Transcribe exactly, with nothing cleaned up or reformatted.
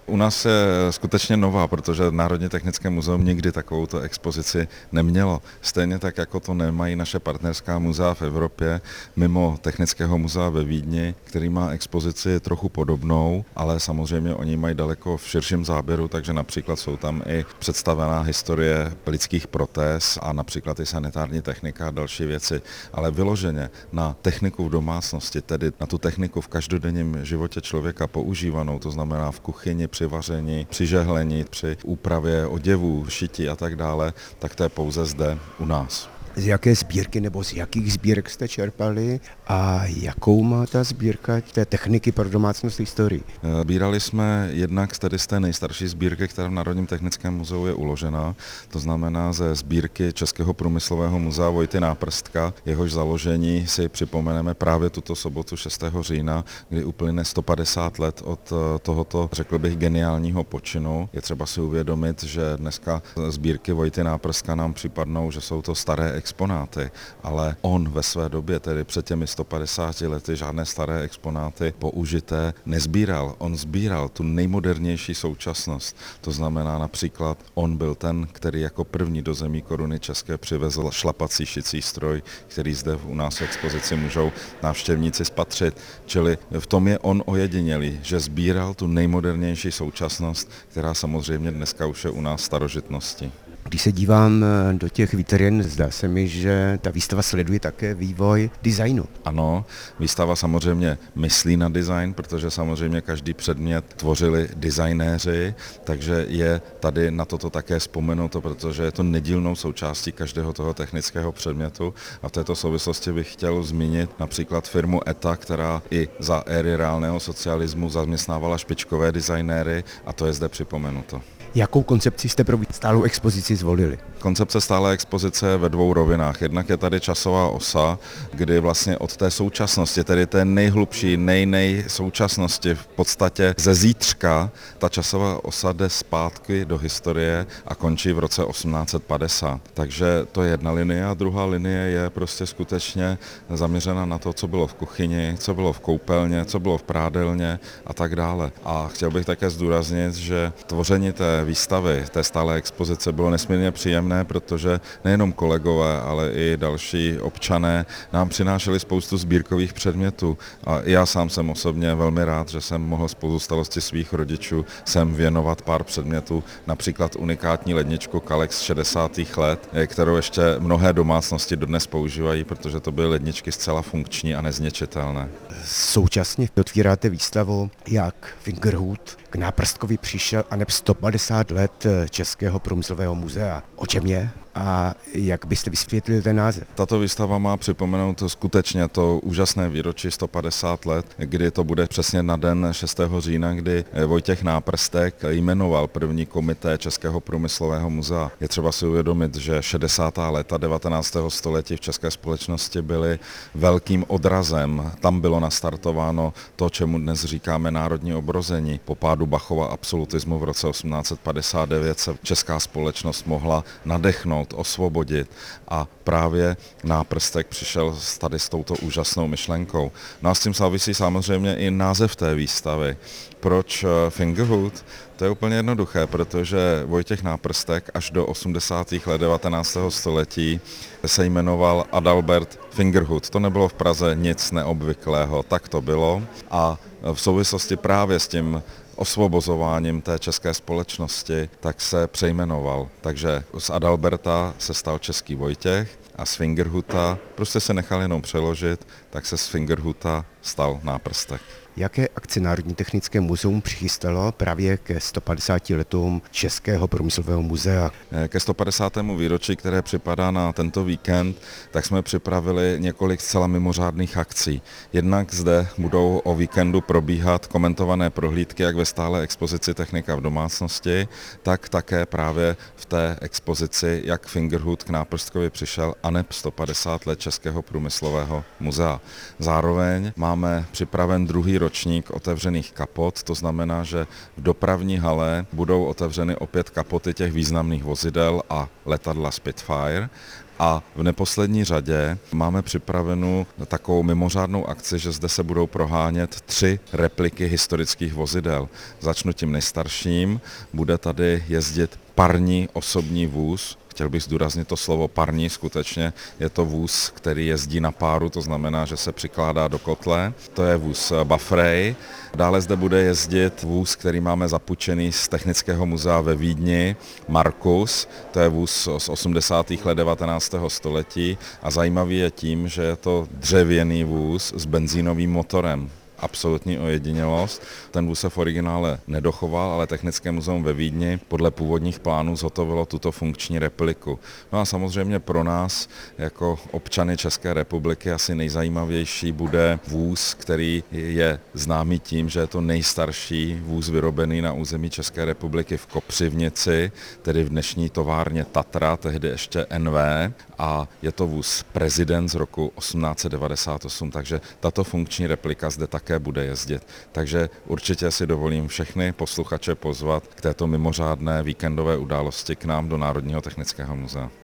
U nás je skutečně nová, protože Národní technické muzeum nikdy takovouto expozici nemělo. Stejně tak, jako to nemají naše partnerská muzea v Evropě, mimo Technického muzea ve Vídni, který má expozici trochu podobnou, ale samozřejmě oni mají daleko v širším záběru, takže například jsou tam i představená historie lidských protéz a například i sanitární technika a další věci. Ale vyloženě na techniku v domácnosti, tedy na tu techniku v každodenním životě člověka používanou, to znamená v kuchyni, při vaření, při žehlení, při úpravě oděvů, šití a tak dále, tak to je pouze zde u nás. Z jaké sbírky nebo z jakých sbírek jste čerpali a jakou má ta sbírka té techniky pro domácnost historii? Sbírali jsme jednak tedy z té nejstarší sbírky, která v Národním technickém muzeu je uložena, to znamená ze sbírky Českého průmyslového muzea Vojty Náprstka, jehož založení si připomeneme právě tuto sobotu šestého října, kdy uplyne sto padesát let od tohoto, řekl bych, geniálního počinu. Je třeba si uvědomit, že dneska sbírky Vojty Náprstka nám připadnou, že jsou to staré exponáty, ale on ve své době, tedy před těmi sto padesáti lety, žádné staré exponáty použité nezbíral. On sbíral tu nejmodernější současnost. To znamená například, on byl ten, který jako první do zemí Koruny české přivezl šlapací šicí stroj, který zde u nás v expozici můžou návštěvníci spatřit. Čili v tom je on ojedinělý, že sbíral tu nejmodernější současnost, která samozřejmě dneska už je u nás starožitností. Když se dívám do těch vitrin, zdá se mi, že ta výstava sleduje také vývoj designu. Ano, výstava samozřejmě myslí na design, protože samozřejmě každý předmět tvořili designéři, takže je tady na toto také vzpomenuto, protože je to nedílnou součástí každého toho technického předmětu a v této souvislosti bych chtěl zmínit například firmu E T A, která i za éry reálného socialismu zaměstnávala špičkové designéry a to je zde připomenuto. Jakou koncepci jste pro stálou expozici zvolili? Koncepce stálé expozice je ve dvou rovinách. Jednak je tady časová osa, kdy vlastně od té současnosti, tedy té nejhlubší, nej-nej současnosti, v podstatě ze zítřka, ta časová osa jde zpátky do historie a končí v roce osmnáct set padesát. Takže to je jedna linie a druhá linie je prostě skutečně zaměřena na to, co bylo v kuchyni, co bylo v koupelně, co bylo v prádelně a tak dále. A chtěl bych také zdůraznit, že tvoření té výstavy, té stálé expozice bylo nesmírně příjemné, protože nejenom kolegové, ale i další občané nám přinášeli spoustu sbírkových předmětů. A já sám jsem osobně velmi rád, že jsem mohl z pozůstalosti svých rodičů sem věnovat pár předmětů, například unikátní ledničku Kalex z šedesátých let, kterou ještě mnohé domácnosti dodnes používají, protože to byly ledničky zcela funkční a nezničitelné. Současně otvíráte výstavu, jak Fingerhut k Náprstkovi přišel a neb sto padesát let Českého průmyslového muzea. O čem je a jak byste vysvětlili ten název? Tato výstava má připomenout skutečně to úžasné výročí sto padesát let, kdy to bude přesně na den šestého října, kdy Vojtěch Náprstek jmenoval první komité Českého průmyslového muzea. Je třeba si uvědomit, že šedesátá léta devatenáctého století v české společnosti byly velkým odrazem. Tam bylo nastartováno to, čemu dnes říkáme národní obrození. Po pádu Bachova absolutismu v roce osmnáct set padesát devět se česká společnost mohla nadechnout, osvobodit a právě Náprstek přišel tady s touto úžasnou myšlenkou. No a s tím souvisí samozřejmě i název té výstavy. Proč Fingerhut? To je úplně jednoduché, protože Vojtěch Náprstek až do osmdesátých let devatenáctého století se jmenoval Adalbert Fingerhut. To nebylo v Praze nic neobvyklého, tak to bylo a v souvislosti právě s tím osvobozováním té české společnosti, tak se přejmenoval. Takže z Adalberta se stal český Vojtěch a z Fingerhuta prostě se nechal jenom přeložit, tak se z Fingerhuta stal Náprstek. Jaké akce Národní technické muzeum přichystalo právě ke sto padesáti letům Českého průmyslového muzea? Ke sto padesátému výročí, které připadá na tento víkend, tak jsme připravili několik zcela mimořádných akcí. Jednak zde budou o víkendu probíhat komentované prohlídky jak ve stálé expozici Technika v domácnosti, tak také právě v té expozici, jak Fingerhut k Náprstkovi přišel a neb sto padesát let Českého průmyslového muzea. Zároveň máme připraven druhý ročník otevřených kapot, to znamená, že v dopravní hale budou otevřeny opět kapoty těch významných vozidel a letadla Spitfire. A v neposlední řadě máme připravenou takovou mimořádnou akci, že zde se budou prohánět tři repliky historických vozidel. Začnu tím nejstarším, bude tady jezdit parní osobní vůz. Chtěl bych zdůraznit to slovo parní, skutečně je to vůz, který jezdí na páru, to znamená, že se přikládá do kotle. To je vůz Bafrej. Dále zde bude jezdit vůz, který máme zapůjčený z Technického muzea ve Vídni, Markus. To je vůz z osmdesátých let devatenáctého století a zajímavý je tím, že je to dřevěný vůz s benzínovým motorem. Absolutní ojedinělost. Ten vůz se v originále nedochoval, ale Technické muzeum ve Vídni podle původních plánů zhotovilo tuto funkční repliku. No a samozřejmě pro nás, jako občany České republiky, asi nejzajímavější bude vůz, který je známý tím, že je to nejstarší vůz vyrobený na území České republiky v Kopřivnici, tedy v dnešní továrně Tatra, tehdy ještě N V, a je to vůz Prezident z roku osmnáct set devadesát osm, takže tato funkční replika zde také bude jezdit. Takže určitě si dovolím všechny posluchače pozvat k této mimořádné víkendové události k nám do Národního technického muzea.